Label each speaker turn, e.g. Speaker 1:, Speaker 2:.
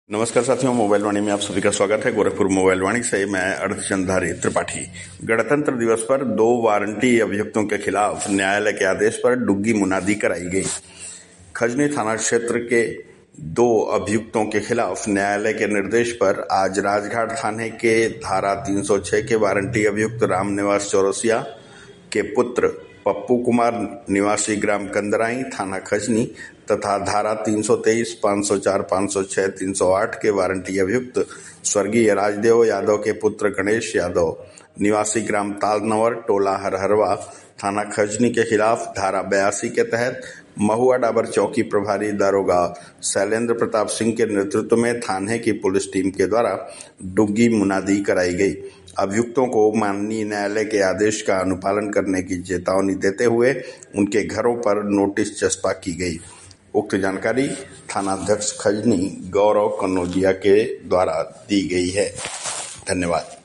Speaker 1: नमस्कार साथियों, मोबाइल वाणी में आप सभी का स्वागत है। गोरखपुर मोबाइल वाणी से मैं अर्धचंद्रधारी त्रिपाठी। गणतंत्र दिवस पर 2 वारंटी अभियुक्तों के खिलाफ न्यायालय के आदेश पर डुग्गी मुनादी कराई गई। खजनी थाना क्षेत्र के 2 अभियुक्तों के खिलाफ न्यायालय के निर्देश पर आज राजघाट थाने के धारा 306 के वारंटी अभियुक्त रामनिवास चौरसिया के पुत्र पप्पू कुमार निवासी ग्राम कंदराई थाना खजनी तथा धारा 323, 504, 506, 308 के वारंटी अभियुक्त स्वर्गीय राजदेव यादव के पुत्र गणेश यादव निवासी ग्राम तालनवर टोला हरहरवा थाना खजनी के खिलाफ धारा 82 के तहत महुआ डाबर चौकी प्रभारी दारोगा शैलेंद्र प्रताप सिंह के नेतृत्व में थाने की पुलिस टीम के द्वारा डुग्गी मुनादी कराई गई। अभियुक्तों को माननीय न्यायालय के आदेश का अनुपालन करने की चेतावनी देते हुए उनके घरों पर नोटिस चस्पा की गई। उक्त जानकारी थानाध्यक्ष खजनी गौरव कन्नौजिया के द्वारा दी गई है। धन्यवाद।